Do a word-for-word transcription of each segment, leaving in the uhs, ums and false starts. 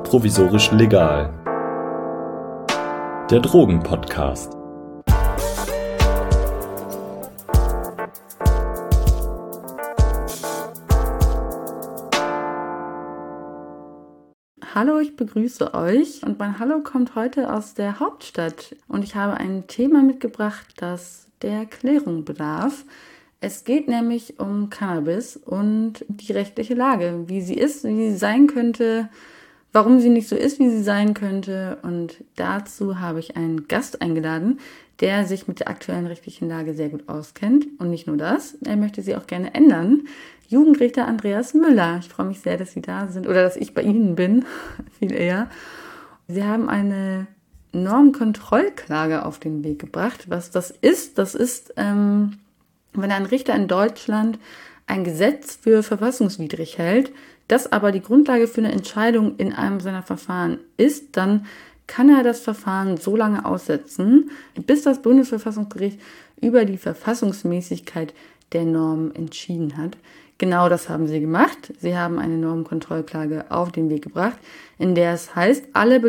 provisorisch legal. Der Drogen-Podcast. Hallo, ich begrüße euch und mein Hallo kommt heute aus der Hauptstadt und ich habe ein Thema mitgebracht, das der Klärung bedarf. Es geht nämlich um Cannabis und die rechtliche Lage, wie sie ist, wie sie sein könnte, warum sie nicht so ist, wie sie sein könnte. Und dazu habe ich einen Gast eingeladen, der sich mit der aktuellen rechtlichen Lage sehr gut auskennt. Und nicht nur das, er möchte sie auch gerne ändern. Jugendrichter Andreas Müller. Ich freue mich sehr, dass Sie da sind oder dass ich bei Ihnen bin, viel eher. Sie haben eine Normkontrollklage auf den Weg gebracht. Was das ist, das ist... Ähm, Wenn ein Richter in Deutschland ein Gesetz für verfassungswidrig hält, das aber die Grundlage für eine Entscheidung in einem seiner Verfahren ist, dann kann er das Verfahren so lange aussetzen, bis das Bundesverfassungsgericht über die Verfassungsmäßigkeit der Norm entschieden hat. Genau das haben sie gemacht. Sie haben eine Normkontrollklage auf den Weg gebracht, in der es heißt, alle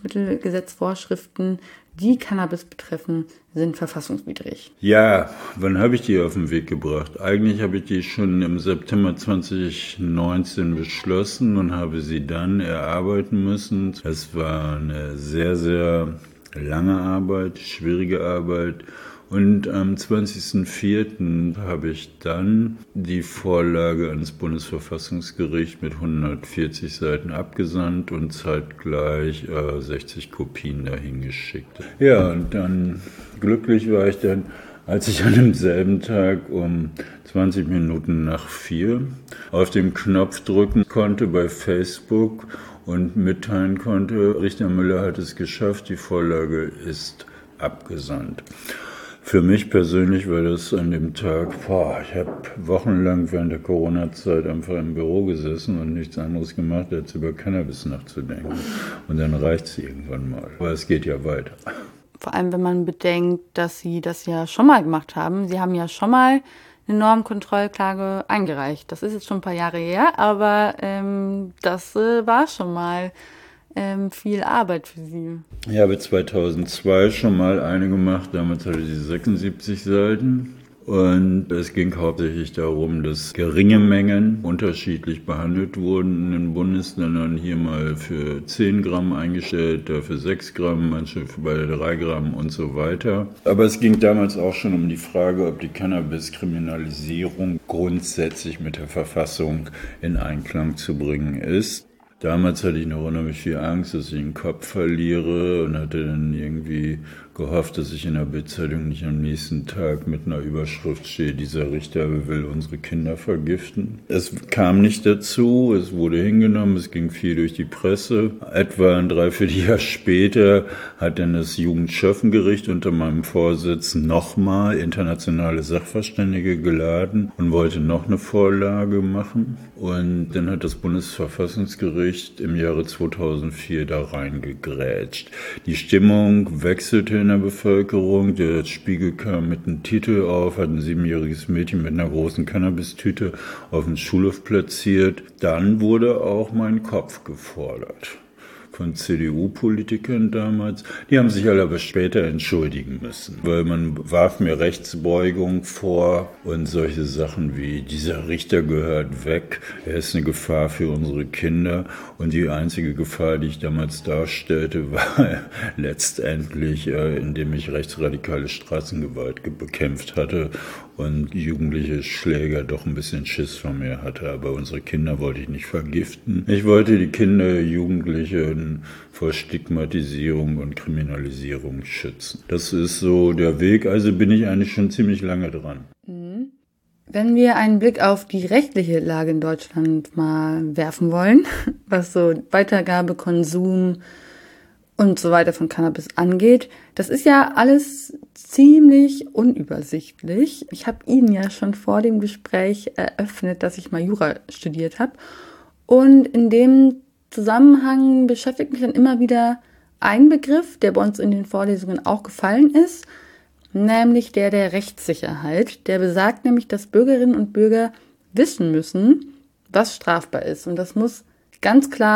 Betäubungsmittelgesetzvorschriften, die Cannabis betreffen, sind verfassungswidrig. Ja, wann habe ich die auf den Weg gebracht? Eigentlich habe ich die schon im September zwanzig neunzehn beschlossen und habe sie dann erarbeiten müssen. Es war eine sehr, sehr lange Arbeit, schwierige Arbeit. Und am zwanzigsten vierten habe ich dann die Vorlage ans Bundesverfassungsgericht mit hundertvierzig Seiten abgesandt und zeitgleich äh, sechzig Kopien dahin geschickt. Ja, und dann glücklich war ich dann, als ich an demselben Tag um zwanzig Minuten nach vier auf den Knopf drücken konnte bei Facebook und mitteilen konnte, Richter Müller hat es geschafft, die Vorlage ist abgesandt. Für mich persönlich war das an dem Tag, boah, ich habe wochenlang während der Corona-Zeit einfach im Büro gesessen und nichts anderes gemacht, als über Cannabis nachzudenken. Und dann reicht es irgendwann mal. Aber es geht ja weiter. Vor allem, wenn man bedenkt, dass Sie das ja schon mal gemacht haben. Sie haben ja schon mal eine Normkontrollklage eingereicht. Das ist jetzt schon ein paar Jahre her, aber ähm, das äh, war schon mal ähm, viel Arbeit für Sie. Ich habe zweitausendzwei schon mal eine gemacht, damals hatte sie sechsundsiebzig Seiten. Und es ging hauptsächlich darum, dass geringe Mengen unterschiedlich behandelt wurden in den Bundesländern. Hier mal für zehn Gramm eingestellt, dafür sechs Gramm, manche bei drei Gramm und so weiter. Aber es ging damals auch schon um die Frage, ob die Cannabiskriminalisierung grundsätzlich mit der Verfassung in Einklang zu bringen ist. Damals hatte ich noch unheimlich viel Angst, dass ich den Kopf verliere und hatte dann irgendwie gehofft, dass ich in der Bildzeitung nicht am nächsten Tag mit einer Überschrift stehe, dieser Richter will unsere Kinder vergiften. Es kam nicht dazu, es wurde hingenommen, es ging viel durch die Presse. Etwa ein Dreivierteljahr später hat dann das Jugendschöffengericht unter meinem Vorsitz nochmal internationale Sachverständige geladen und wollte noch eine Vorlage machen. Und dann hat das Bundesverfassungsgericht im Jahre zweitausendvier da reingegrätscht. Die Stimmung wechselte in der Bevölkerung. Der Spiegel kam mit einem Titel auf, hat ein siebenjähriges Mädchen mit einer großen Cannabis-Tüte auf dem Schulhof platziert. Dann wurde auch mein Kopf gefordert von C D U-Politikern damals. Die haben sich alle aber später entschuldigen müssen, weil man warf mir Rechtsbeugung vor und solche Sachen wie, dieser Richter gehört weg, er ist eine Gefahr für unsere Kinder. Und die einzige Gefahr, die ich damals darstellte, war letztendlich, indem ich rechtsradikale Straßengewalt bekämpft hatte und jugendliche Schläger doch ein bisschen Schiss von mir hatte. Aber unsere Kinder wollte ich nicht vergiften. Ich wollte die Kinder, Jugendliche vor Stigmatisierung und Kriminalisierung schützen. Das ist so der Weg, also bin ich eigentlich schon ziemlich lange dran. Wenn wir einen Blick auf die rechtliche Lage in Deutschland mal werfen wollen, was so Weitergabe, Konsum und so weiter von Cannabis angeht, das ist ja alles ziemlich unübersichtlich. Ich habe Ihnen ja schon vor dem Gespräch eröffnet, dass ich mal Jura studiert habe. Und in dem Zusammenhang beschäftigt mich dann immer wieder ein Begriff, der bei uns in den Vorlesungen auch gefallen ist, nämlich der der Rechtssicherheit. Der besagt nämlich, dass Bürgerinnen und Bürger wissen müssen, was strafbar ist. Und das muss ganz klar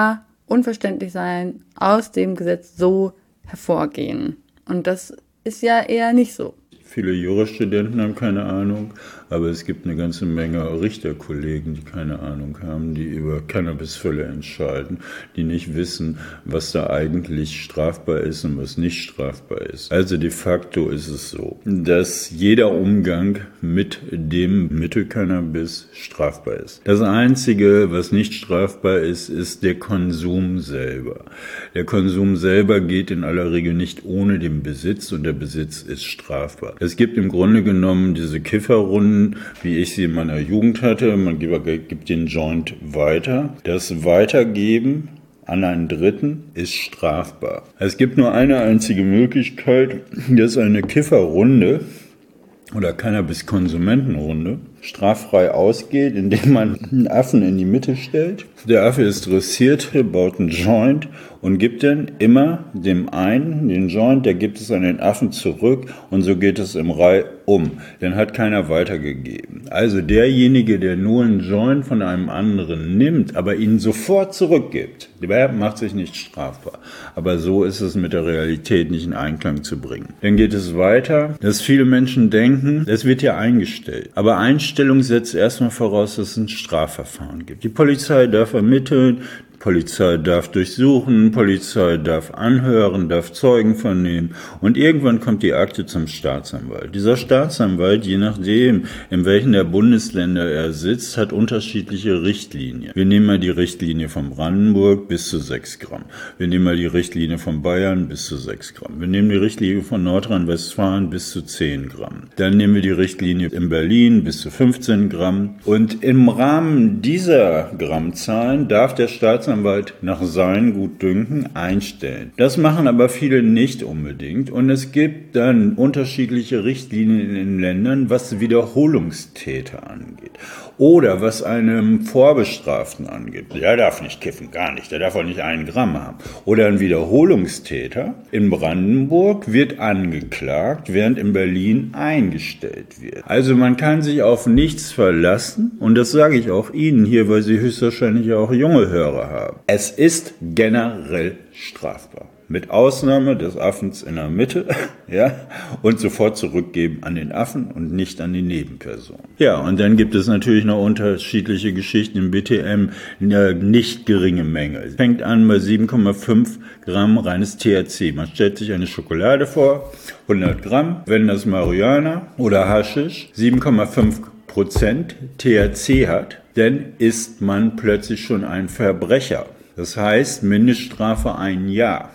unverständlich sein, aus dem Gesetz so hervorgehen. Und das ist ja eher nicht so. Viele Jurastudenten haben keine Ahnung, aber es gibt eine ganze Menge Richterkollegen, die keine Ahnung haben, die über Cannabisfälle entscheiden, die nicht wissen, was da eigentlich strafbar ist und was nicht strafbar ist. Also de facto ist es so, dass jeder Umgang mit dem Mittel Cannabis strafbar ist. Das Einzige, was nicht strafbar ist, ist der Konsum selber. Der Konsum selber geht in aller Regel nicht ohne den Besitz und der Besitz ist strafbar. Es gibt im Grunde genommen diese Kifferrunden, wie ich sie in meiner Jugend hatte. Man gibt den Joint weiter. Das Weitergeben an einen Dritten ist strafbar. Es gibt nur eine einzige Möglichkeit, dass eine Kifferrunde oder Cannabis-Konsumentenrunde straffrei ausgeht, indem man einen Affen in die Mitte stellt. Der Affe ist dressiert, baut einen Joint und gibt dann immer dem einen den Joint, der gibt es an den Affen zurück und so geht es im Reih um. Den hat keiner weitergegeben. Also derjenige, der nur einen Joint von einem anderen nimmt, aber ihn sofort zurückgibt, der macht sich nicht strafbar. Aber so ist es mit der Realität nicht in Einklang zu bringen. Dann geht es weiter, dass viele Menschen denken, es wird ja eingestellt. Aber Einstellung setzt erstmal voraus, dass es ein Strafverfahren gibt. Die Polizei darf ermitteln, Polizei darf durchsuchen, Polizei darf anhören, darf Zeugen vernehmen und irgendwann kommt die Akte zum Staatsanwalt. Dieser Staatsanwalt, je nachdem, in welchen der Bundesländer er sitzt, hat unterschiedliche Richtlinien. Wir nehmen mal die Richtlinie von Brandenburg bis zu sechs Gramm. Wir nehmen mal die Richtlinie von Bayern bis zu sechs Gramm. Wir nehmen die Richtlinie von Nordrhein-Westfalen bis zu zehn Gramm. Dann nehmen wir die Richtlinie in Berlin bis zu fünfzehn Gramm. Und im Rahmen dieser Grammzahlen darf der Staatsanwalt nach seinem Gutdünken einstellen. Das machen aber viele nicht unbedingt und es gibt dann unterschiedliche Richtlinien in den Ländern, was Wiederholungstäter angeht oder was einem Vorbestraften angeht. Der darf nicht kiffen, gar nicht, der darf auch nicht einen Gramm haben. Oder ein Wiederholungstäter in Brandenburg wird angeklagt, während in Berlin eingestellt wird. Also man kann sich auf nichts verlassen und das sage ich auch Ihnen hier, weil Sie höchstwahrscheinlich auch junge Hörer haben. Es ist generell strafbar. Mit Ausnahme des Affens in der Mitte, ja, und sofort zurückgeben an den Affen und nicht an die Nebenperson. Ja, und dann gibt es natürlich noch unterschiedliche Geschichten im B T M, eine nicht geringe Menge. Es fängt an bei sieben Komma fünf Gramm reines T H C. Man stellt sich eine Schokolade vor, hundert Gramm, wenn das Marihuana oder Haschisch sieben Komma fünf Prozent T H C hat, dann ist man plötzlich schon ein Verbrecher. Das heißt, Mindeststrafe ein Jahr.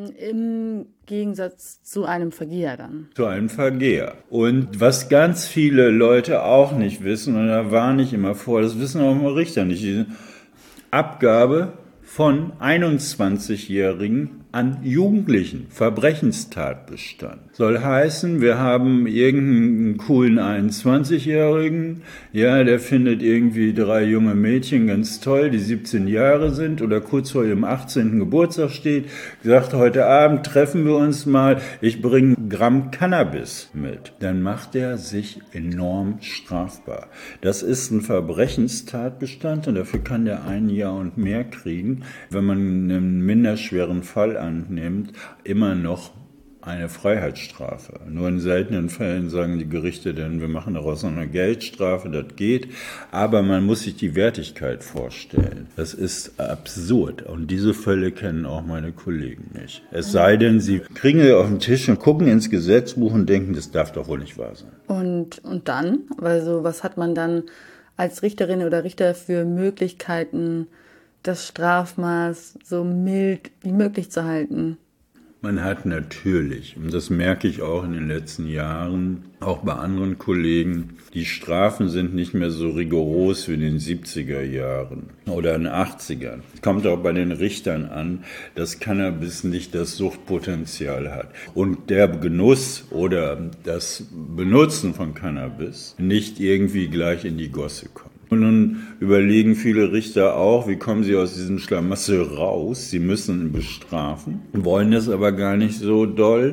Im Gegensatz zu einem Vergeher dann. Zu einem Vergeher. Und was ganz viele Leute auch nicht wissen, und da warne ich immer vor, das wissen auch mal Richter nicht, diese Abgabe von einundzwanzigjährigen an Jugendlichen, Verbrechenstatbestand. Soll heißen, wir haben irgendeinen coolen einundzwanzigjährigen, ja, der findet irgendwie drei junge Mädchen ganz toll, die siebzehn Jahre sind oder kurz vor ihrem achtzehnten Geburtstag steht, sagt, heute Abend treffen wir uns mal, ich bringe ein Gramm Cannabis mit. Dann macht er sich enorm strafbar. Das ist ein Verbrechenstatbestand und dafür kann der ein Jahr und mehr kriegen, wenn man einen minderschweren Fall annimmt, immer noch eine Freiheitsstrafe. Nur in seltenen Fällen sagen die Gerichte dann, wir machen daraus noch eine Geldstrafe, das geht, aber man muss sich die Wertigkeit vorstellen. Das ist absurd und diese Fälle kennen auch meine Kollegen nicht. Es sei denn, sie kriegen sie auf den Tisch und gucken ins Gesetzbuch und denken, das darf doch wohl nicht wahr sein. Und, und dann? Also was hat man dann als Richterin oder Richter für Möglichkeiten, das Strafmaß so mild wie möglich zu halten? Man hat natürlich, und das merke ich auch in den letzten Jahren, auch bei anderen Kollegen, die Strafen sind nicht mehr so rigoros wie in den siebziger Jahren oder in den achtzigern. Es kommt auch bei den Richtern an, dass Cannabis nicht das Suchtpotenzial hat und der Genuss oder das Benutzen von Cannabis nicht irgendwie gleich in die Gosse kommt. Und nun überlegen viele Richter auch, wie kommen sie aus diesem Schlamassel raus? Sie müssen ihn bestrafen, wollen das aber gar nicht so doll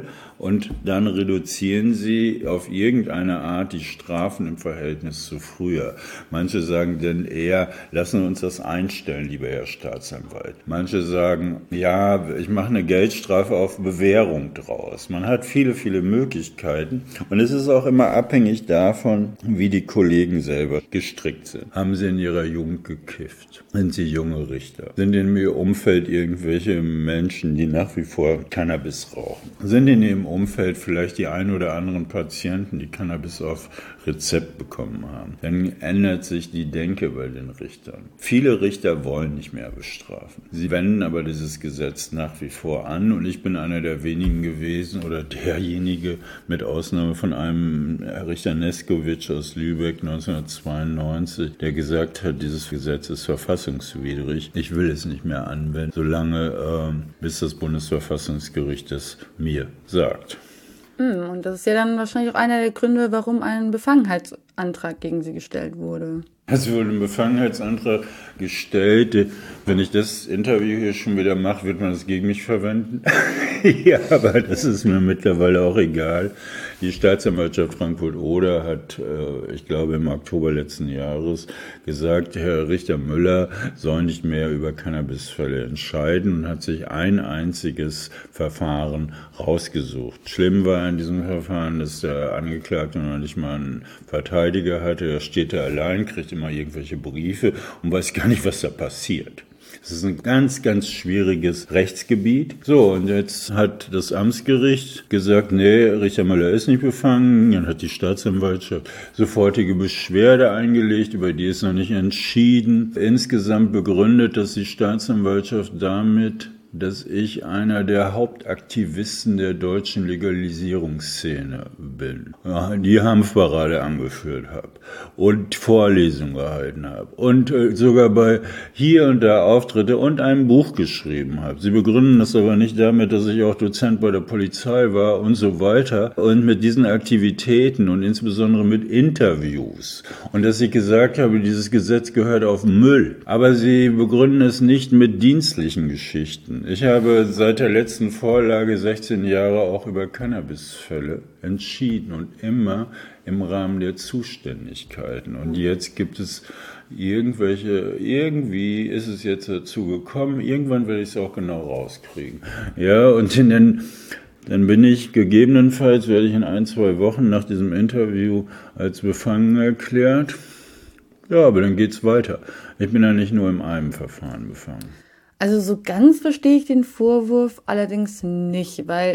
Und dann reduzieren sie auf irgendeine Art die Strafen im Verhältnis zu früher. Manche sagen dann eher, lassen wir uns das einstellen, lieber Herr Staatsanwalt. Manche sagen, ja, ich mache eine Geldstrafe auf Bewährung draus. Man hat viele, viele Möglichkeiten. Und es ist auch immer abhängig davon, wie die Kollegen selber gestrickt sind. Haben sie in ihrer Jugend gekifft? Sind sie junge Richter? Sind in ihrem Umfeld irgendwelche Menschen, die nach wie vor Cannabis rauchen? Sind in ihrem Umfeld vielleicht die ein oder anderen Patienten, die Cannabis auf Rezept bekommen haben? Dann ändert sich die Denke bei den Richtern. Viele Richter wollen nicht mehr bestrafen. Sie wenden aber dieses Gesetz nach wie vor an und ich bin einer der wenigen gewesen oder derjenige, mit Ausnahme von einem Richter Neskowitsch aus Lübeck neunzehnhundertzweiundneunzig, der gesagt hat, dieses Gesetz ist verfassungswidrig. Ich will es nicht mehr anwenden, solange äh, bis das Bundesverfassungsgericht es mir sagt. Und das ist ja dann wahrscheinlich auch einer der Gründe, warum ein Befangenheitsantrag gegen Sie gestellt wurde. Es wurde ein Befangenheitsantrag gestellt. Wenn ich das Interview hier schon wieder mache, wird man es gegen mich verwenden. Ja, aber das ist mir mittlerweile auch egal. Die Staatsanwaltschaft Frankfurt-Oder hat, ich glaube im Oktober letzten Jahres, gesagt, Herr Richter Müller soll nicht mehr über Cannabisfälle entscheiden und hat sich ein einziges Verfahren rausgesucht. Schlimm war in diesem Verfahren, dass der Angeklagte noch nicht mal einen Verteidiger hatte. Da steht er allein, kriegt immer irgendwelche Briefe und weiß gar nicht, was da passiert. Es ist ein ganz, ganz schwieriges Rechtsgebiet. So, und jetzt hat das Amtsgericht gesagt, nee, Richter Müller ist nicht befangen. Dann hat die Staatsanwaltschaft sofortige Beschwerde eingelegt, über die ist noch nicht entschieden. Insgesamt begründet, dass die Staatsanwaltschaft damit, dass ich einer der Hauptaktivisten der deutschen Legalisierungsszene bin. Ja, die Hanfparade angeführt habe und Vorlesungen gehalten habe und äh, sogar bei hier und da Auftritte und ein Buch geschrieben habe. Sie begründen das aber nicht damit, dass ich auch Dozent bei der Polizei war und so weiter. Und mit diesen Aktivitäten und insbesondere mit Interviews. Und dass ich gesagt habe, dieses Gesetz gehört auf Müll. Aber sie begründen es nicht mit dienstlichen Geschichten. Ich habe seit der letzten Vorlage sechzehn Jahre auch über Cannabisfälle entschieden und immer im Rahmen der Zuständigkeiten. Und jetzt gibt es irgendwelche, irgendwie ist es jetzt dazu gekommen, irgendwann werde ich es auch genau rauskriegen. Ja, und in den, dann bin ich gegebenenfalls, werde ich in ein, zwei Wochen nach diesem Interview als befangen erklärt. Ja, aber dann geht's weiter. Ich bin ja nicht nur in einem Verfahren befangen. Also so ganz verstehe ich den Vorwurf allerdings nicht, weil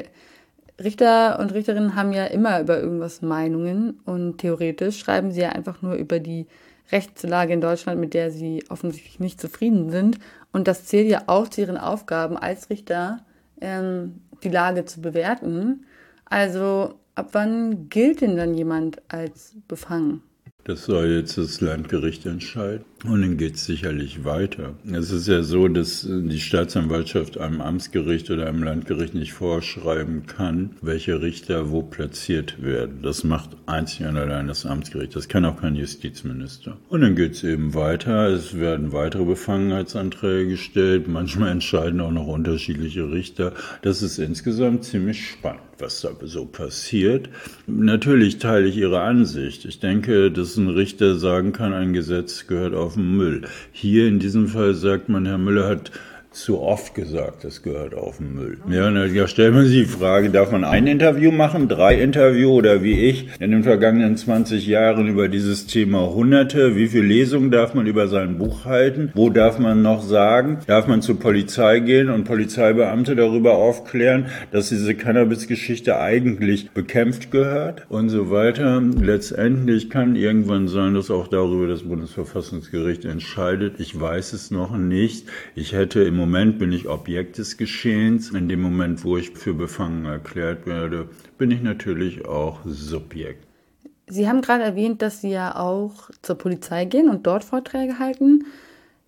Richter und Richterinnen haben ja immer über irgendwas Meinungen und theoretisch schreiben sie ja einfach nur über die Rechtslage in Deutschland, mit der sie offensichtlich nicht zufrieden sind. Und das zählt ja auch zu ihren Aufgaben als Richter, ähm, die Lage zu bewerten. Also ab wann gilt denn dann jemand als befangen? Das soll jetzt das Landgericht entscheiden. Und dann geht es sicherlich weiter. Es ist ja so, dass die Staatsanwaltschaft einem Amtsgericht oder einem Landgericht nicht vorschreiben kann, welche Richter wo platziert werden. Das macht einzig und allein das Amtsgericht. Das kann auch kein Justizminister. Und dann geht es eben weiter. Es werden weitere Befangenheitsanträge gestellt. Manchmal entscheiden auch noch unterschiedliche Richter. Das ist insgesamt ziemlich spannend, was da so passiert. Natürlich teile ich Ihre Ansicht. Ich denke, dass ein Richter sagen kann, ein Gesetz gehört auf den Müll. Hier in diesem Fall sagt man, Herr Müller hat zu oft gesagt, das gehört auf den Müll. Ja, da stellt man sich die Frage, darf man ein Interview machen, drei Interview oder wie ich in den vergangenen zwanzig Jahren über dieses Thema hunderte, wie viele Lesungen darf man über sein Buch halten, wo darf man noch sagen, darf man zur Polizei gehen und Polizeibeamte darüber aufklären, dass diese Cannabis-Geschichte eigentlich bekämpft gehört und so weiter. Letztendlich kann irgendwann sein, dass auch darüber das Bundesverfassungsgericht entscheidet. Ich weiß es noch nicht. Ich hätte im Moment bin ich Objekt des Geschehens. In dem Moment, wo ich für befangen erklärt werde, bin ich natürlich auch Subjekt. Sie haben gerade erwähnt, dass Sie ja auch zur Polizei gehen und dort Vorträge halten.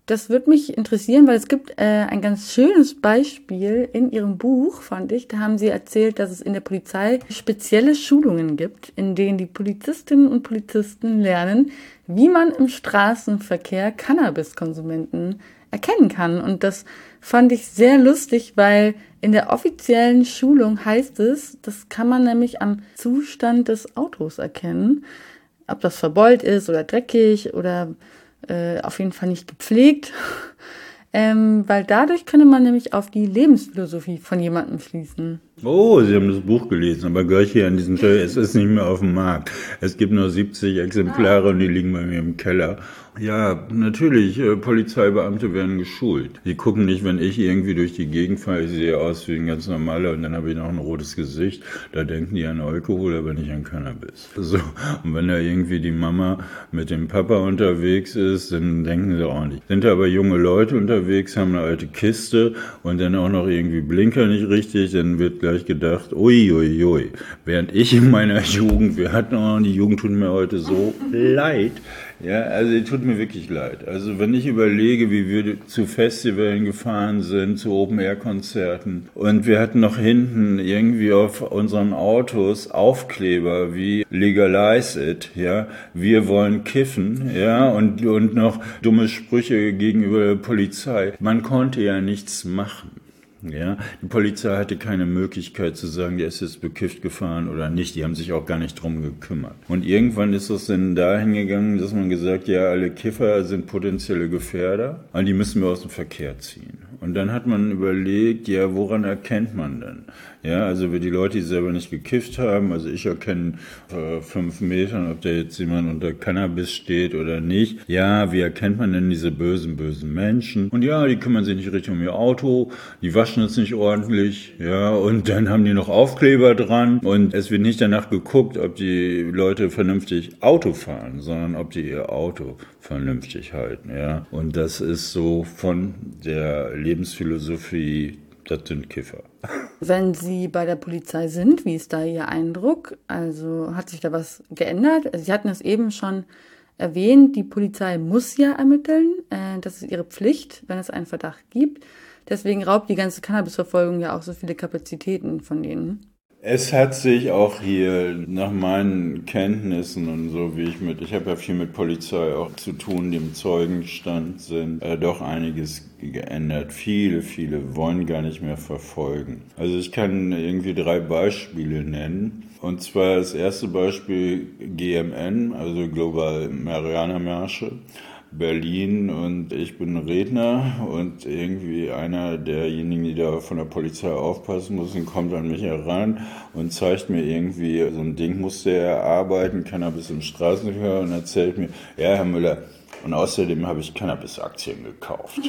Das würde mich interessieren, weil es gibt äh, ein ganz schönes Beispiel in Ihrem Buch, fand ich. Da haben Sie erzählt, dass es in der Polizei spezielle Schulungen gibt, in denen die Polizistinnen und Polizisten lernen, wie man im Straßenverkehr Cannabiskonsumenten erkennen kann. Und das fand ich sehr lustig, weil in der offiziellen Schulung heißt es, das kann man nämlich am Zustand des Autos erkennen, ob das verbeult ist oder dreckig oder äh, auf jeden Fall nicht gepflegt, ähm, weil dadurch könne man nämlich auf die Lebensphilosophie von jemandem schließen. Oh, Sie haben das Buch gelesen, aber gleich hier an diesem Stelle, es ist nicht mehr auf dem Markt. Es gibt nur siebzig Exemplare und die liegen bei mir im Keller. Ja, natürlich, äh, Polizeibeamte werden geschult. Die gucken nicht, wenn ich irgendwie durch die Gegend fahre, ich sehe aus wie ein ganz normaler und dann habe ich noch ein rotes Gesicht, da denken die an Alkohol, aber nicht an Cannabis. So, und wenn da irgendwie die Mama mit dem Papa unterwegs ist, dann denken sie auch nicht. Sind da aber junge Leute unterwegs, haben eine alte Kiste und dann auch noch irgendwie Blinker nicht richtig, dann wird gleich gedacht, ui, ui, ui. Während ich in meiner Jugend, wir hatten auch, die Jugend tut mir heute so leid. Ja, also die tut mir wirklich leid. Also wenn ich überlege, wie wir zu Festivalen gefahren sind, zu Open-Air-Konzerten und wir hatten noch hinten irgendwie auf unseren Autos Aufkleber wie Legalize it, ja, wir wollen kiffen, ja, und, und noch dumme Sprüche gegenüber der Polizei. Man konnte ja nichts machen. Ja, die Polizei hatte keine Möglichkeit zu sagen, der ist jetzt bekifft gefahren oder nicht. Die haben sich auch gar nicht drum gekümmert. Und irgendwann ist es dann dahin gegangen, dass man gesagt, ja, alle Kiffer sind potenzielle Gefährder und die müssen wir aus dem Verkehr ziehen. Und dann hat man überlegt, ja, woran erkennt man denn? Ja, also wir die Leute, die selber nicht gekifft haben, also ich erkenne äh, fünf Metern, ob da jetzt jemand unter Cannabis steht oder nicht. Ja, wie erkennt man denn diese bösen, bösen Menschen? Und ja, die kümmern sich nicht richtig um ihr Auto, die waschen es nicht ordentlich, ja, und dann haben die noch Aufkleber dran und es wird nicht danach geguckt, ob die Leute vernünftig Auto fahren, sondern ob die ihr Auto vernünftig halten, ja. Und das ist so von der Lebensphilosophie, das sind Kiffer. Wenn Sie bei der Polizei sind, wie ist da Ihr Eindruck? Also hat sich da was geändert? Also Sie hatten es eben schon erwähnt, die Polizei muss ja ermitteln. Äh, das ist ihre Pflicht, wenn es einen Verdacht gibt. Deswegen raubt die ganze Cannabisverfolgung ja auch so viele Kapazitäten von denen. Es hat sich auch hier nach meinen Kenntnissen und so, wie ich mit, ich habe ja viel mit Polizei auch zu tun, die im Zeugenstand sind, äh, doch einiges geändert. Viele, viele wollen gar nicht mehr verfolgen. Also ich kann irgendwie drei Beispiele nennen. Und zwar das erste Beispiel G M N, also Global Marihuana Märsche. Berlin und ich bin Redner und irgendwie einer derjenigen, die da von der Polizei aufpassen müssen, kommt an mich heran und zeigt mir irgendwie, so ein Ding musste er erarbeiten, Cannabis im Straßenverkehr und erzählt mir, ja, Herr Müller, und außerdem habe ich Cannabis-Aktien gekauft.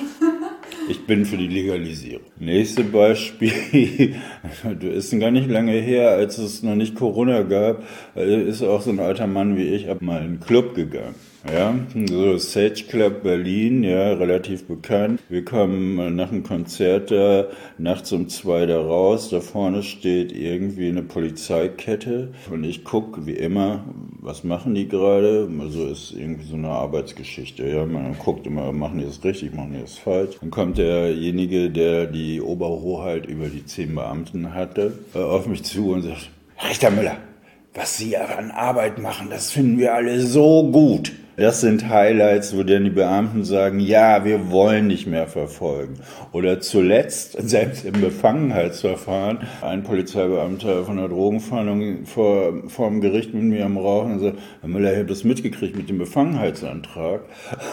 Ich bin für die Legalisierung. Nächstes Beispiel, das ist gar nicht lange her, als es noch nicht Corona gab, ist auch so ein alter Mann wie ich, hab mal in einen Club gegangen. Ja, so Sage Club Berlin, ja, relativ bekannt. Wir kommen nach einem Konzert da nachts um zwei da raus. Da vorne steht irgendwie eine Polizeikette und ich gucke wie immer, was machen die gerade? Also ist irgendwie so eine Arbeitsgeschichte. Ja, man guckt immer, machen die das richtig, machen die das falsch. Dann kommt derjenige, der die Oberhoheit über die zehn Beamten hatte, auf mich zu und sagt: Richter Müller, was Sie an Arbeit machen, das finden wir alle so gut. Das sind Highlights, wo dann die Beamten sagen, ja, wir wollen nicht mehr verfolgen. Oder zuletzt, selbst im Befangenheitsverfahren, ein Polizeibeamter von der Drogenfahndung vor, vor dem Gericht mit mir am Rauchen und sagt, Herr Müller, ich habe das mitgekriegt mit dem Befangenheitsantrag.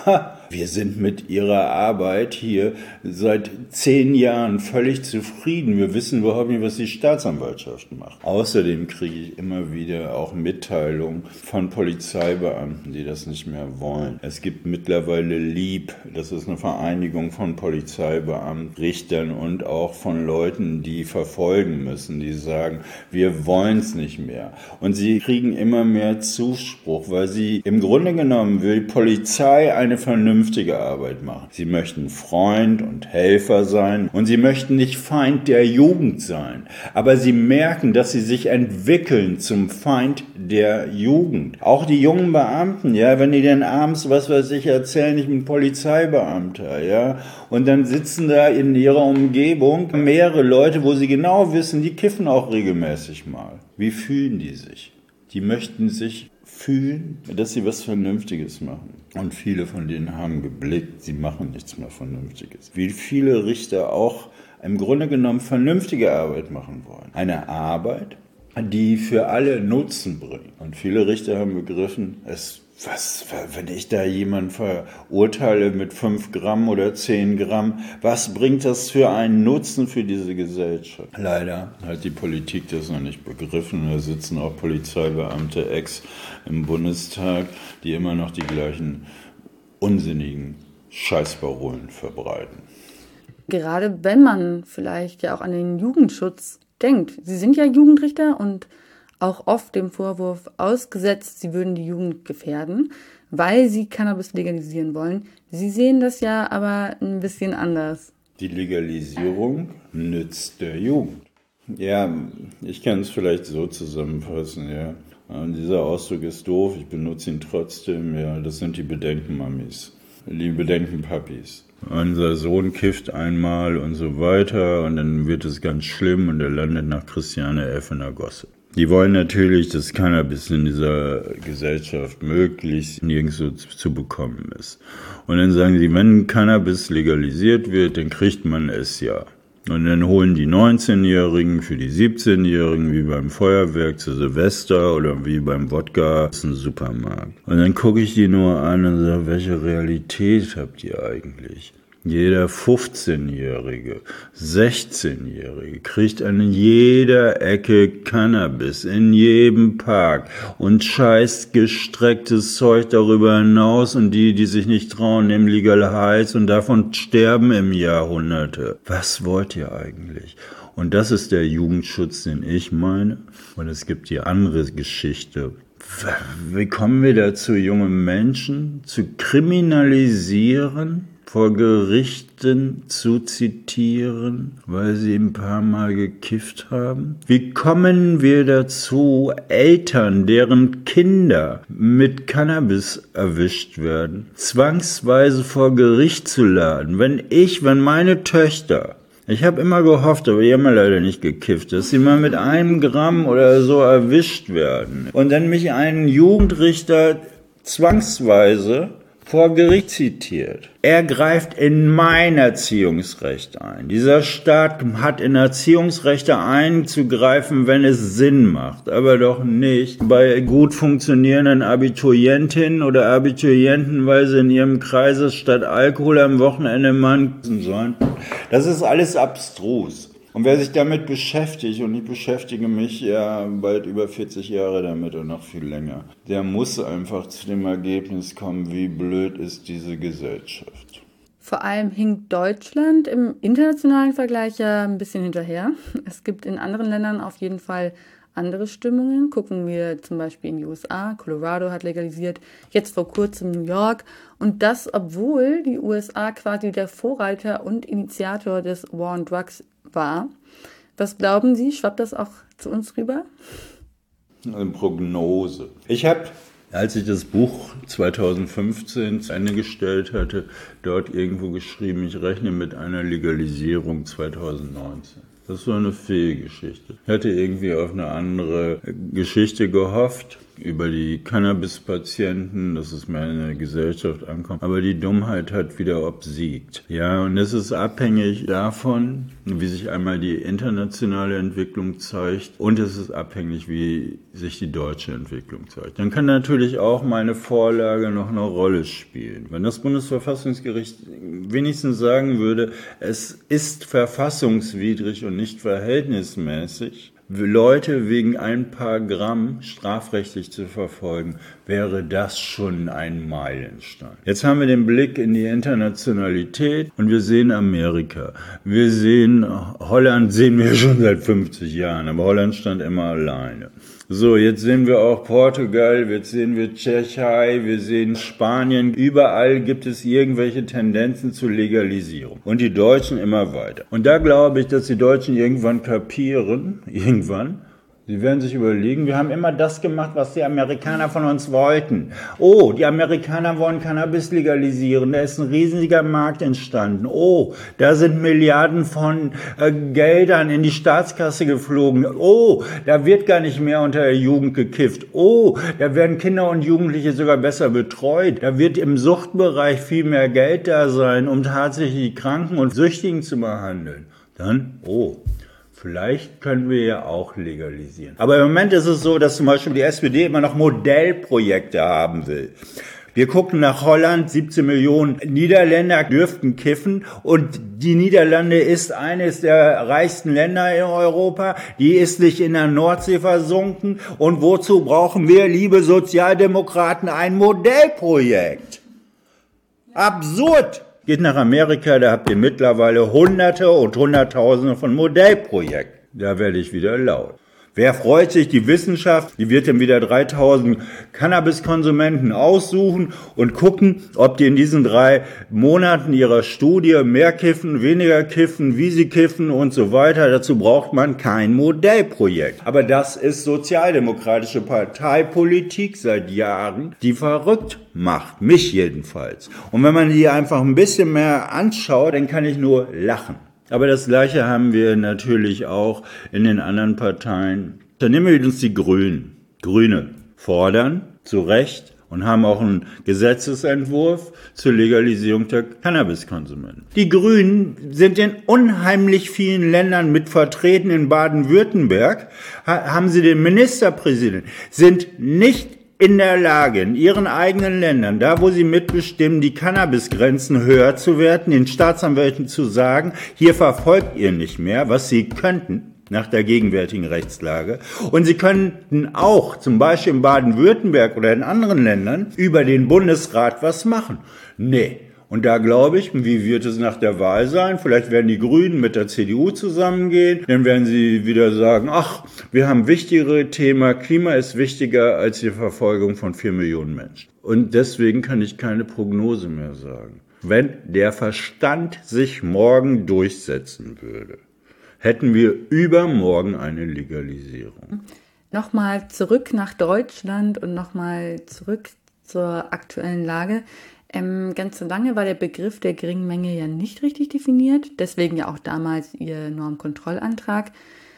Wir sind mit Ihrer Arbeit hier seit zehn Jahren völlig zufrieden. Wir wissen überhaupt nicht, was die Staatsanwaltschaft macht. Außerdem kriege ich immer wieder auch Mitteilungen von Polizeibeamten, die das nicht mehr wollen. Es gibt mittlerweile LEAP, das ist eine Vereinigung von Polizeibeamten, Richtern und auch von Leuten, die verfolgen müssen, die sagen, wir wollen es nicht mehr. Und sie kriegen immer mehr Zuspruch, weil sie im Grunde genommen will die Polizei eine vernünftige Arbeit machen. Sie möchten Freund und Helfer sein und sie möchten nicht Feind der Jugend sein. Aber sie merken, dass sie sich entwickeln zum Feind der Jugend. Auch die jungen Beamten, ja, wenn die denn abends, was weiß ich, erzählen, ich bin Polizeibeamter, ja? Und dann sitzen da in ihrer Umgebung mehrere Leute, wo sie genau wissen, die kiffen auch regelmäßig mal. Wie fühlen die sich? Die möchten sich fühlen, dass sie was Vernünftiges machen. Und viele von denen haben geblickt, sie machen nichts mehr Vernünftiges. Wie viele Richter auch im Grunde genommen vernünftige Arbeit machen wollen. Eine Arbeit, die für alle Nutzen bringt. Und viele Richter haben begriffen, es, was, wenn ich da jemanden verurteile mit fünf Gramm oder zehn Gramm, was bringt das für einen Nutzen für diese Gesellschaft? Leider hat die Politik das noch nicht begriffen. Da sitzen auch Polizeibeamte, Ex im Bundestag, die immer noch die gleichen unsinnigen Scheißparolen verbreiten. Gerade wenn man vielleicht ja auch an den Jugendschutz denkt. Sie sind ja Jugendrichter und auch oft dem Vorwurf ausgesetzt, sie würden die Jugend gefährden, weil sie Cannabis legalisieren wollen. Sie sehen das ja aber ein bisschen anders. Die Legalisierung nützt der Jugend. Ja, ich kann es vielleicht so zusammenfassen, ja. Und dieser Ausdruck ist doof, ich benutze ihn trotzdem, ja. Das sind die Bedenkenmamis, die Bedenkenpapis. Unser Sohn kifft einmal und so weiter und dann wird es ganz schlimm und er landet nach Christiane F. in der Gosse. Die wollen natürlich, dass Cannabis in dieser Gesellschaft möglichst nirgendwo zu bekommen ist. Und dann sagen sie, wenn Cannabis legalisiert wird, dann kriegt man es ja. Und dann holen die neunzehnjährigen für die siebzehnjährigen wie beim Feuerwerk zu Silvester oder wie beim Wodka aus dem Supermarkt. Und dann gucke ich die nur an und sage, welche Realität habt ihr eigentlich? Jeder fünfzehnjährige, sechzehnjährige kriegt an jeder Ecke Cannabis, in jedem Park und scheißt gestrecktes Zeug darüber hinaus und die, die sich nicht trauen, nehmen Legal Highs und davon sterben im Jahr Hunderte. Was wollt ihr eigentlich? Und das ist der Jugendschutz, den ich meine. Und es gibt die andere Geschichte. Wie kommen wir dazu, junge Menschen zu kriminalisieren, vor Gerichten zu zitieren, weil sie ein paar Mal gekifft haben? Wie kommen wir dazu, Eltern, deren Kinder mit Cannabis erwischt werden, zwangsweise vor Gericht zu laden? Wenn ich, wenn meine Töchter, ich habe immer gehofft, aber die haben leider nicht gekifft, dass sie mal mit einem Gramm oder so erwischt werden und dann mich ein Jugendrichter zwangsweise vor Gericht zitiert. Er greift in mein Erziehungsrecht ein. Dieser Staat hat in Erziehungsrechte einzugreifen, wenn es Sinn macht, aber doch nicht bei gut funktionierenden Abiturientinnen oder Abiturienten, weil sie in ihrem Kreise statt Alkohol am Wochenende manchen sollen. Das ist alles abstrus. Und wer sich damit beschäftigt, und ich beschäftige mich ja bald über vierzig Jahre damit und noch viel länger, der muss einfach zu dem Ergebnis kommen, wie blöd ist diese Gesellschaft. Vor allem hinkt Deutschland im internationalen Vergleich ja ein bisschen hinterher. Es gibt in anderen Ländern auf jeden Fall andere Stimmungen. Gucken wir zum Beispiel in die U S A. Colorado hat legalisiert, jetzt vor kurzem New York. Und das, obwohl die U S A quasi der Vorreiter und Initiator des War on Drugs war. Was glauben Sie, schwappt das auch zu uns rüber? Eine Prognose. Ich habe, als ich das Buch zweitausendfünfzehn zu Ende gestellt hatte, dort irgendwo geschrieben, ich rechne mit einer Legalisierung zweitausendneunzehn. Das war eine Fehlgeschichte. Ich hatte irgendwie auf eine andere Geschichte gehofft, über die Cannabis-Patienten, dass es mehr in der Gesellschaft ankommt. Aber die Dummheit hat wieder obsiegt. Ja, und es ist abhängig davon, wie sich einmal die internationale Entwicklung zeigt und es ist abhängig, wie sich die deutsche Entwicklung zeigt. Dann kann natürlich auch meine Vorlage noch eine Rolle spielen. Wenn das Bundesverfassungsgericht wenigstens sagen würde, es ist verfassungswidrig und nicht verhältnismäßig, Leute wegen ein paar Gramm strafrechtlich zu verfolgen, wäre das schon ein Meilenstein. Jetzt haben wir den Blick in die Internationalität und wir sehen Amerika. Wir sehen, Holland sehen wir schon seit fünfzig Jahren, aber Holland stand immer alleine. So, jetzt sehen wir auch Portugal, jetzt sehen wir Tschechei, wir sehen Spanien. Überall gibt es irgendwelche Tendenzen zur Legalisierung. Und die Deutschen immer weiter. Und da glaube ich, dass die Deutschen irgendwann kapieren, irgendwann, Sie werden sich überlegen, wir haben immer das gemacht, was die Amerikaner von uns wollten. Oh, die Amerikaner wollen Cannabis legalisieren, da ist ein riesiger Markt entstanden. Oh, da sind Milliarden von äh, Geldern in die Staatskasse geflogen. Oh, da wird gar nicht mehr unter der Jugend gekifft. Oh, da werden Kinder und Jugendliche sogar besser betreut. Da wird im Suchtbereich viel mehr Geld da sein, um tatsächlich die Kranken und Süchtigen zu behandeln. Dann, oh, vielleicht können wir ja auch legalisieren. Aber im Moment ist es so, dass zum Beispiel die S P D immer noch Modellprojekte haben will. Wir gucken nach Holland, siebzehn Millionen Niederländer dürften kiffen und die Niederlande ist eines der reichsten Länder in Europa. Die ist nicht in der Nordsee versunken. Und wozu brauchen wir, liebe Sozialdemokraten, ein Modellprojekt? Absurd! Geht nach Amerika, da habt ihr mittlerweile Hunderte und Hunderttausende von Modellprojekten. Da werde ich wieder laut. Wer freut sich? Die Wissenschaft, die wird dann wieder dreitausend Cannabiskonsumenten aussuchen und gucken, ob die in diesen drei Monaten ihrer Studie mehr kiffen, weniger kiffen, wie sie kiffen und so weiter. Dazu braucht man kein Modellprojekt. Aber das ist sozialdemokratische Parteipolitik seit Jahren, die verrückt macht. Mich jedenfalls. Und wenn man die einfach ein bisschen mehr anschaut, dann kann ich nur lachen. Aber das Gleiche haben wir natürlich auch in den anderen Parteien. Dann nehmen wir uns die Grünen. Grüne fordern zu Recht und haben auch einen Gesetzesentwurf zur Legalisierung der Cannabiskonsumenten. Die Grünen sind in unheimlich vielen Ländern mit vertreten. In Baden-Württemberg haben sie den Ministerpräsidenten, sind nicht in der Lage, in ihren eigenen Ländern, da wo sie mitbestimmen, die Cannabisgrenzen höher zu werten, den Staatsanwälten zu sagen, hier verfolgt ihr nicht mehr, was sie könnten nach der gegenwärtigen Rechtslage. Und sie könnten auch, zum Beispiel in Baden-Württemberg oder in anderen Ländern, über den Bundesrat was machen. Nee. Und da glaube ich, wie wird es nach der Wahl sein? Vielleicht werden die Grünen mit der C D U zusammengehen. Dann werden sie wieder sagen, ach, wir haben wichtigere Themen. Klima ist wichtiger als die Verfolgung von vier Millionen Menschen. Und deswegen kann ich keine Prognose mehr sagen. Wenn der Verstand sich morgen durchsetzen würde, hätten wir übermorgen eine Legalisierung. Nochmal zurück nach Deutschland und nochmal zurück zur aktuellen Lage. Ähm, ganz so lange war der Begriff der geringen Menge ja nicht richtig definiert, deswegen ja auch damals Ihr Normkontrollantrag.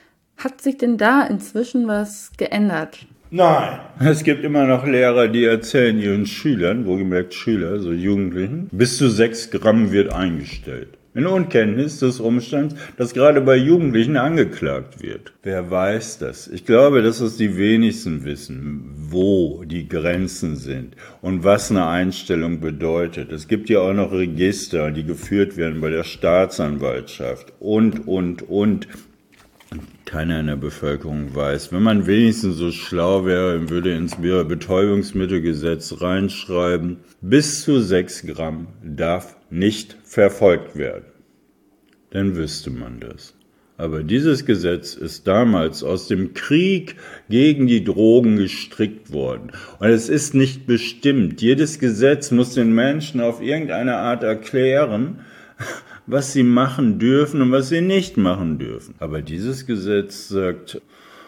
Hat sich denn da inzwischen was geändert? Nein. Es gibt immer noch Lehrer, die erzählen ihren Schülern, wohlgemerkt Schüler, so Jugendlichen, bis zu sechs Gramm wird eingestellt. In Unkenntnis des Umstands, dass gerade bei Jugendlichen angeklagt wird. Wer weiß das? Ich glaube, dass es die wenigsten wissen, wo die Grenzen sind und was eine Einstellung bedeutet. Es gibt ja auch noch Register, die geführt werden bei der Staatsanwaltschaft und, und, und. Keiner in der Bevölkerung weiß. Wenn man wenigstens so schlau wäre, würde ins Betäubungsmittelgesetz reinschreiben, bis zu sechs Gramm darf nicht verfolgt werden. Dann wüsste man das. Aber dieses Gesetz ist damals aus dem Krieg gegen die Drogen gestrickt worden. Und es ist nicht bestimmt. Jedes Gesetz muss den Menschen auf irgendeine Art erklären, was sie machen dürfen und was sie nicht machen dürfen. Aber dieses Gesetz sagt,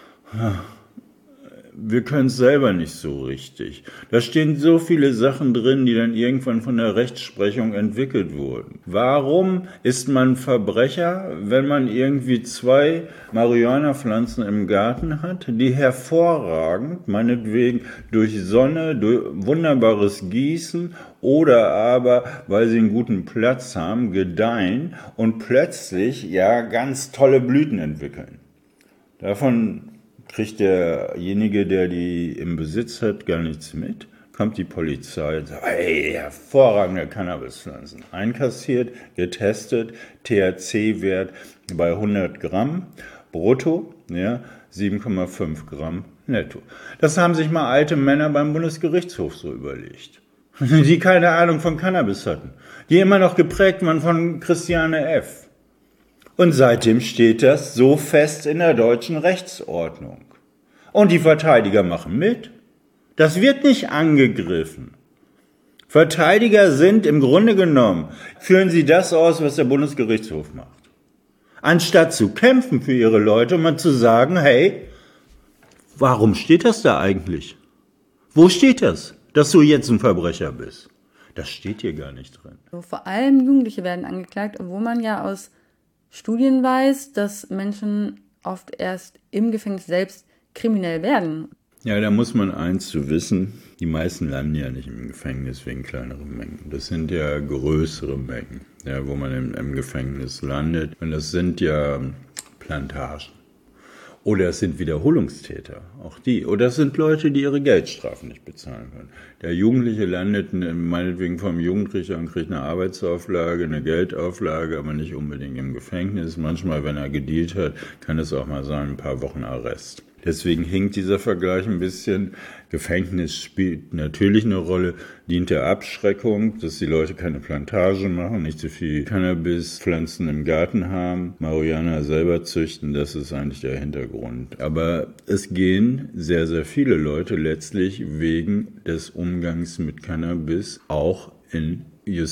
wir können es selber nicht so richtig. Da stehen so viele Sachen drin, die dann irgendwann von der Rechtsprechung entwickelt wurden. Warum ist man Verbrecher, wenn man irgendwie zwei Marihuana-Pflanzen im Garten hat, die hervorragend, meinetwegen durch Sonne, durch wunderbares Gießen oder aber, weil sie einen guten Platz haben, gedeihen und plötzlich ja ganz tolle Blüten entwickeln? Davon kriegt derjenige, der die im Besitz hat, gar nichts mit. Kommt die Polizei und sagt, hey, hervorragende Cannabispflanzen. Einkassiert, getestet, T H C-Wert bei hundert Gramm brutto, ja, sieben Komma fünf Gramm netto. Das haben sich mal alte Männer beim Bundesgerichtshof so überlegt, die keine Ahnung von Cannabis hatten, die immer noch geprägt waren von Christiane F. Und seitdem steht das so fest in der deutschen Rechtsordnung. Und die Verteidiger machen mit. Das wird nicht angegriffen. Verteidiger sind im Grunde genommen, führen sie das aus, was der Bundesgerichtshof macht. Anstatt zu kämpfen für ihre Leute und mal zu sagen, hey, Warum steht das da eigentlich? Wo steht das, dass du jetzt ein Verbrecher bist? Das steht hier gar nicht drin. Vor allem Jugendliche werden angeklagt, obwohl man ja aus Studien weiß, dass Menschen oft erst im Gefängnis selbst kriminell werden. Ja, da muss man eins zu wissen, die meisten landen ja nicht im Gefängnis wegen kleineren Mengen. Das sind ja größere Mengen, ja, wo man im, im Gefängnis landet. Und das sind ja Plantagen. Oder es sind Wiederholungstäter, auch die. Oder es sind Leute, die ihre Geldstrafen nicht bezahlen können. Der Jugendliche landet meinetwegen vom Jugendrichter und kriegt eine Arbeitsauflage, eine Geldauflage, aber nicht unbedingt im Gefängnis. Manchmal, wenn er gedealt hat, kann es auch mal sein, ein paar Wochen Arrest. Deswegen hinkt dieser Vergleich ein bisschen. Gefängnis spielt natürlich eine Rolle, dient der Abschreckung, dass die Leute keine Plantage machen, nicht zu viel Cannabispflanzen im Garten haben, Marihuana selber züchten, das ist eigentlich der Hintergrund. Aber es gehen sehr, sehr viele Leute letztlich wegen des Umgangs mit Cannabis auch in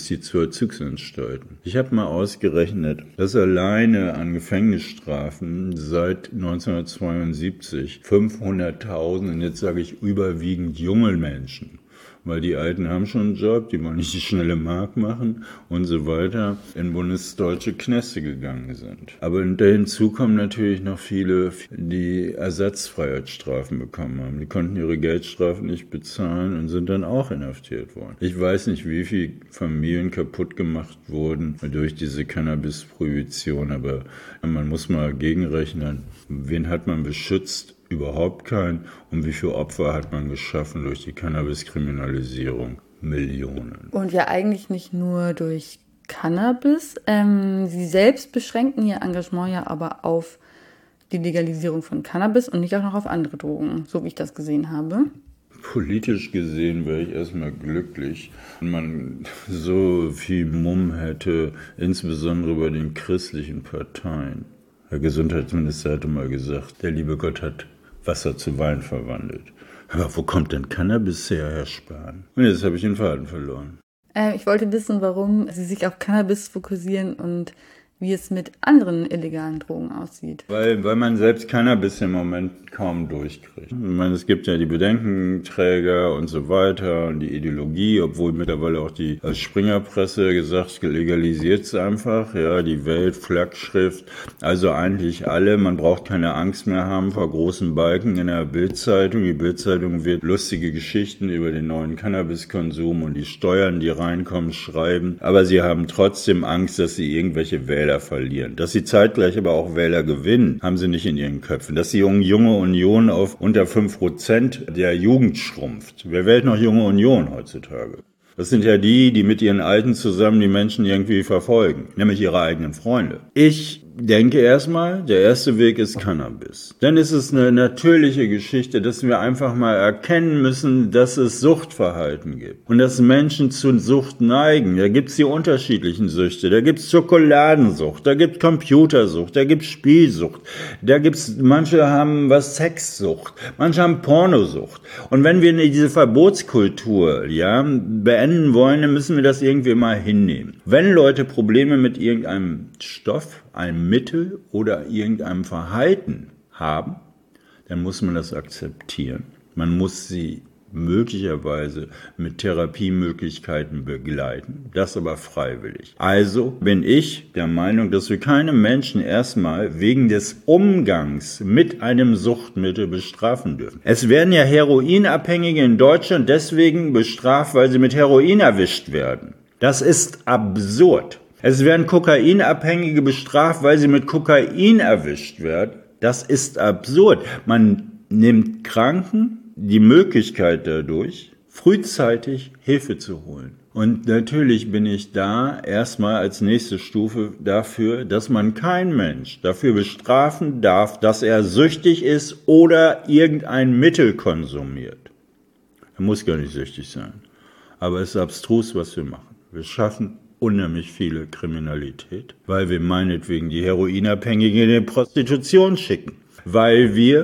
Justizvollzugsanstalten. Ich habe mal ausgerechnet, dass alleine an Gefängnisstrafen seit neunzehnhundertzweiundsiebzig fünfhunderttausend, und jetzt sage ich überwiegend junge Menschen, weil die Alten haben schon einen Job, die wollen nicht die schnelle Mark machen und so weiter, in bundesdeutsche Knäste gegangen sind. Aber hinzu kommen natürlich noch viele, die Ersatzfreiheitsstrafen bekommen haben. Die konnten ihre Geldstrafen nicht bezahlen und sind dann auch inhaftiert worden. Ich weiß nicht, wie viele Familien kaputt gemacht wurden durch diese Cannabis-Prohibition, aber man muss mal gegenrechnen, wen hat man beschützt? Überhaupt kein. Und wie viele Opfer hat man geschaffen durch die Cannabis-Kriminalisierung? Millionen. Und ja eigentlich nicht nur durch Cannabis. Ähm, Sie selbst beschränken Ihr Engagement ja aber auf die Legalisierung von Cannabis und nicht auch noch auf andere Drogen, so wie ich das gesehen habe. Politisch gesehen wäre ich erstmal glücklich, wenn man so viel Mumm hätte, insbesondere bei den christlichen Parteien. Der Gesundheitsminister hatte mal gesagt, der liebe Gott hat Wasser zu Wein verwandelt. Aber wo kommt denn Cannabis her, Herr Spahn? Und jetzt habe ich den Faden verloren. Äh, ich wollte wissen, warum Sie sich auf Cannabis fokussieren und wie es mit anderen illegalen Drogen aussieht. Weil, weil man selbst Cannabis im Moment kaum durchkriegt. Ich meine, es gibt ja die Bedenkenträger und so weiter und die Ideologie, obwohl mittlerweile auch die Springerpresse gesagt, legalisiert es einfach, ja, die Welt, Flagschrift, also eigentlich alle, man braucht keine Angst mehr haben vor großen Balken in der Bild-Zeitung. Die Bild-Zeitung wird lustige Geschichten über den neuen Cannabiskonsum und die Steuern, die reinkommen, schreiben, aber sie haben trotzdem Angst, dass sie irgendwelche Wähler verlieren. Dass sie zeitgleich aber auch Wähler gewinnen, haben sie nicht in ihren Köpfen. Dass die junge Union auf unter fünf Prozent der Jugend schrumpft. Wer wählt noch junge Union heutzutage? Das sind ja die, die mit ihren Alten zusammen die Menschen irgendwie verfolgen, nämlich ihre eigenen Freunde. Ich denke erstmal, der erste Weg ist Cannabis. Dann ist es eine natürliche Geschichte, dass wir einfach mal erkennen müssen, dass es Suchtverhalten gibt und dass Menschen zu Sucht neigen. Da gibt's die unterschiedlichen Süchte, da gibt's Schokoladensucht, da gibt's Computersucht, da gibt's Spielsucht, da gibt's, manche haben was Sexsucht, manche haben Pornosucht. Und wenn wir diese Verbotskultur, ja, beenden wollen, dann müssen wir das irgendwie mal hinnehmen. Wenn Leute Probleme mit irgendeinem Stoff, einem Mittel oder irgendeinem Verhalten haben, dann muss man das akzeptieren. Man muss sie möglicherweise mit Therapiemöglichkeiten begleiten, das aber freiwillig. Also bin ich der Meinung, dass wir keine Menschen erstmal wegen des Umgangs mit einem Suchtmittel bestrafen dürfen. Es werden ja Heroinabhängige in Deutschland deswegen bestraft, weil sie mit Heroin erwischt werden. Das ist absurd. Es werden Kokainabhängige bestraft, weil sie mit Kokain erwischt werden. Das ist absurd. Man nimmt Kranken die Möglichkeit dadurch, frühzeitig Hilfe zu holen. Und natürlich bin ich da erstmal als nächste Stufe dafür, dass man kein Mensch dafür bestrafen darf, dass er süchtig ist oder irgendein Mittel konsumiert. Er muss gar nicht süchtig sein. Aber es ist abstrus, was wir machen. Wir schaffen unheimlich viele Kriminalität, weil wir meinetwegen die Heroinabhängigen in die Prostitution schicken, weil wir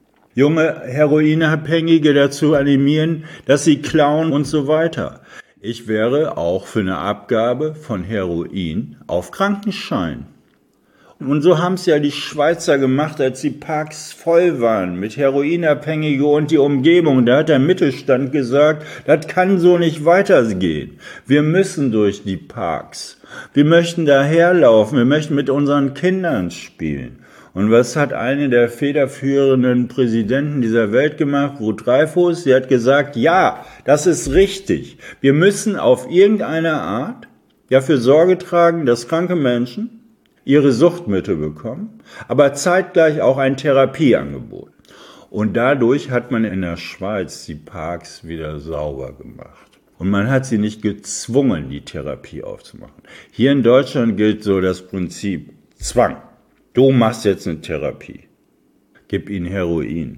junge Heroinabhängige dazu animieren, dass sie klauen und so weiter. Ich wäre auch für eine Abgabe von Heroin auf Krankenschein. Und so haben es ja die Schweizer gemacht, als die Parks voll waren mit Heroinabhängigen und die Umgebung. Da hat der Mittelstand gesagt, das kann so nicht weitergehen. Wir müssen durch die Parks. Wir möchten daherlaufen, wir möchten mit unseren Kindern spielen. Und was hat eine der federführenden Präsidenten dieser Welt gemacht, Ruth Dreifuss? Sie hat gesagt, ja, das ist richtig. Wir müssen auf irgendeine Art dafür Sorge tragen, dass kranke Menschen ihre Suchtmittel bekommen, aber zeitgleich auch ein Therapieangebot. Und dadurch hat man in der Schweiz die Parks wieder sauber gemacht. Und man hat sie nicht gezwungen, die Therapie aufzumachen. Hier in Deutschland gilt so das Prinzip Zwang. Du machst jetzt eine Therapie. Gib ihnen Heroin.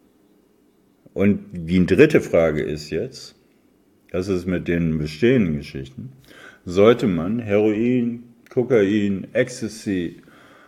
Und die dritte Frage ist jetzt, das ist mit den bestehenden Geschichten, sollte man Heroin, Kokain, Ecstasy,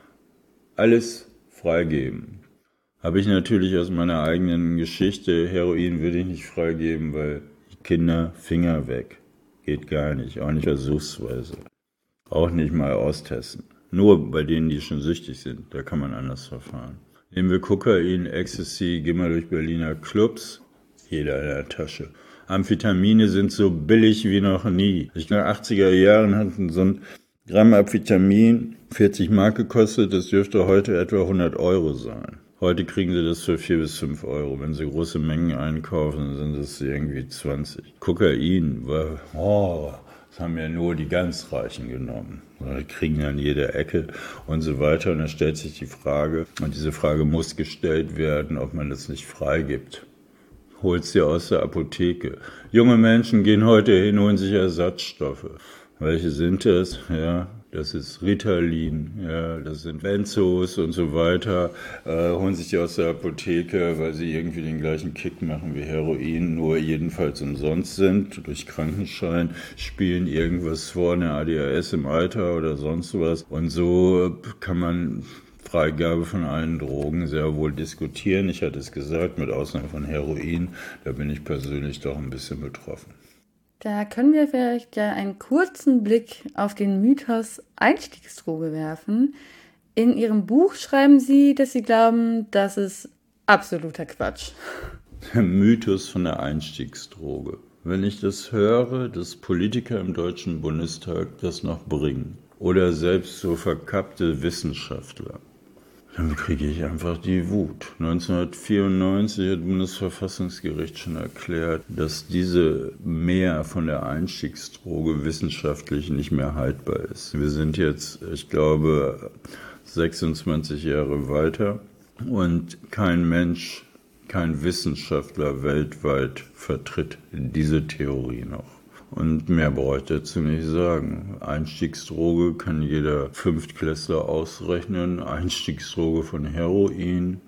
alles freigeben. Habe ich natürlich aus meiner eigenen Geschichte, Heroin würde ich nicht freigeben, weil die Kinder Finger weg. Geht gar nicht, auch nicht versuchsweise. Auch nicht mal austesten. Nur bei denen, die schon süchtig sind, da kann man anders verfahren. Nehmen wir Kokain, Ecstasy, gehen wir durch Berliner Clubs, jeder in der Tasche. Amphetamine sind so billig wie noch nie. Ich glaube, in den achtziger Jahren hatten so ein Gramm Amphetamin vierzig Mark gekostet, das dürfte heute etwa hundert Euro sein. Heute kriegen sie das für vier bis fünf Euro. Wenn sie große Mengen einkaufen, sind es irgendwie zwanzig. Kokain war, oh, das haben ja nur die ganz Reichen genommen. Die kriegen an jeder Ecke und so weiter. Und dann stellt sich die Frage, und diese Frage muss gestellt werden, ob man das nicht freigibt. Holt sie aus der Apotheke. Junge Menschen gehen heute hin, holen sich Ersatzstoffe. Welche sind das? Ja, das ist Ritalin, ja, das sind Benzos und so weiter. Äh, holen sich die aus der Apotheke, weil sie irgendwie den gleichen Kick machen wie Heroin, nur jedenfalls umsonst sind. Durch Krankenschein spielen irgendwas vor, eine A D H S im Alter oder sonst was. Und so kann man Freigabe von allen Drogen sehr wohl diskutieren. Ich hatte es gesagt, mit Ausnahme von Heroin, da bin ich persönlich doch ein bisschen betroffen. Da können wir vielleicht ja einen kurzen Blick auf den Mythos Einstiegsdroge werfen. In Ihrem Buch schreiben Sie, dass Sie glauben, das ist absoluter Quatsch. Der Mythos von der Einstiegsdroge. Wenn ich das höre, dass Politiker im Deutschen Bundestag das noch bringen oder selbst so verkappte Wissenschaftler, dann kriege ich einfach die Wut. neunzehnhundertvierundneunzig hat das Bundesverfassungsgericht schon erklärt, dass diese Mehr von der Einstiegsdroge wissenschaftlich nicht mehr haltbar ist. Wir sind jetzt, ich glaube, sechsundzwanzig Jahre weiter und kein Mensch, kein Wissenschaftler weltweit vertritt diese Theorie noch. Und mehr brauche ich dazu nicht sagen. Einstiegsdroge kann jeder Fünftklässler ausrechnen. Einstiegsdroge von Heroin,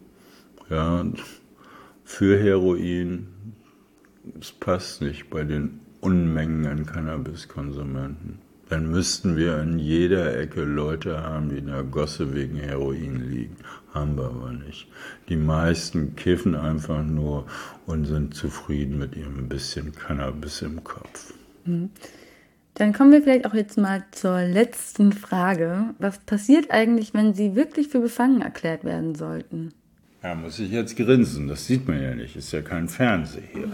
ja, für Heroin, es passt nicht bei den Unmengen an Cannabiskonsumenten. Dann müssten wir an jeder Ecke Leute haben, die in der Gosse wegen Heroin liegen. Haben wir aber nicht. Die meisten kiffen einfach nur und sind zufrieden mit ihrem bisschen Cannabis im Kopf. Dann kommen wir vielleicht auch jetzt mal zur letzten Frage. Was passiert eigentlich, wenn Sie wirklich für befangen erklärt werden sollten? Ja, muss ich jetzt grinsen. Das sieht man ja nicht. Ist ja kein Fernseher hier.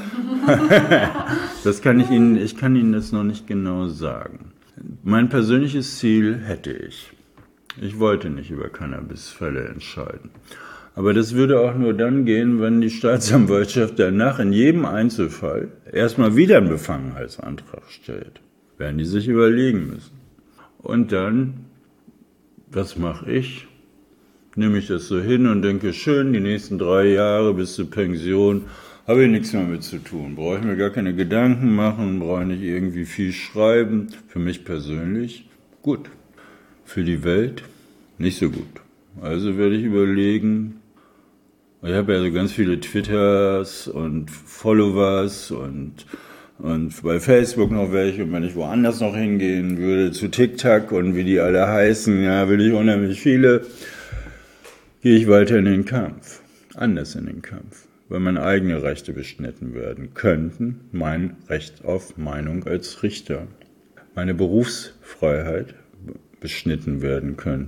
Das kann ich Ihnen, ich kann Ihnen das noch nicht genau sagen. Mein persönliches Ziel hätte ich. Ich wollte nicht über Cannabisfälle entscheiden. Aber das würde auch nur dann gehen, wenn die Staatsanwaltschaft danach in jedem Einzelfall erstmal wieder einen Befangenheitsantrag stellt. Werden die sich überlegen müssen. Und dann, was mache ich? Nehme ich das so hin und denke, schön, die nächsten drei Jahre bis zur Pension habe ich nichts mehr mit zu tun. Brauche ich mir gar keine Gedanken machen, brauche ich nicht irgendwie viel schreiben. Für mich persönlich gut. Für die Welt nicht so gut. Also werde ich überlegen, ich habe ja so ganz viele Twitters und Followers und, und bei Facebook noch welche. Und wenn ich woanders noch hingehen würde, zu TikTok und wie die alle heißen, ja, will ich unheimlich viele, gehe ich weiter in den Kampf. Anders in den Kampf. Weil meine eigenen Rechte beschnitten werden könnten. Mein Recht auf Meinung als Richter. Meine Berufsfreiheit beschnitten werden könnten.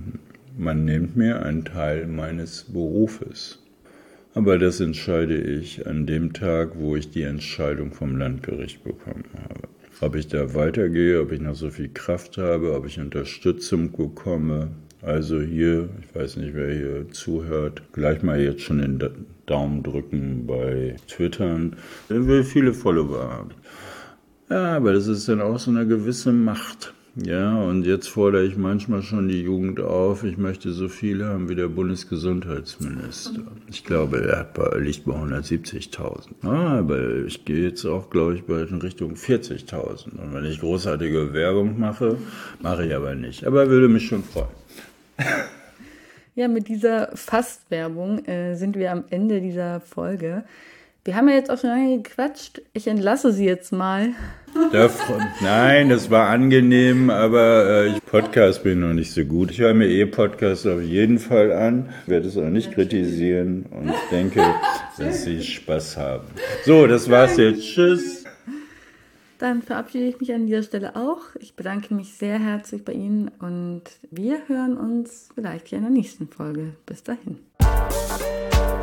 man nimmt mir einen Teil meines Berufes. Aber das entscheide ich an dem Tag, wo ich die Entscheidung vom Landgericht bekommen habe. Ob ich da weitergehe, ob ich noch so viel Kraft habe, ob ich Unterstützung bekomme. Also hier, ich weiß nicht, wer hier zuhört, gleich mal jetzt schon den Daumen drücken bei Twittern. Der will viele Follower haben. Ja, aber das ist dann auch so eine gewisse Macht. Ja, und jetzt fordere ich manchmal schon die Jugend auf, ich möchte so viele haben wie der Bundesgesundheitsminister. Ich glaube, er hat bei, liegt bei hundertsiebzigtausend. Ah, aber ich gehe jetzt auch, glaube ich, bald in Richtung vierzigtausend. Und wenn ich großartige Werbung mache, mache ich aber nicht. Aber würde mich schon freuen. Ja, mit dieser Fast-Werbung äh, sind wir am Ende dieser Folge. Wir haben ja jetzt auch schon lange gequatscht. Ich entlasse Sie jetzt mal. Das, nein, das war angenehm, aber äh, ich Podcast bin noch nicht so gut. Ich höre mir eh Podcasts auf jeden Fall an, werde es auch nicht kritisieren und ich denke, dass Sie Spaß haben. So, das war's jetzt. Tschüss. Dann verabschiede ich mich an dieser Stelle auch. Ich bedanke mich sehr herzlich bei Ihnen und wir hören uns vielleicht hier in der nächsten Folge. Bis dahin.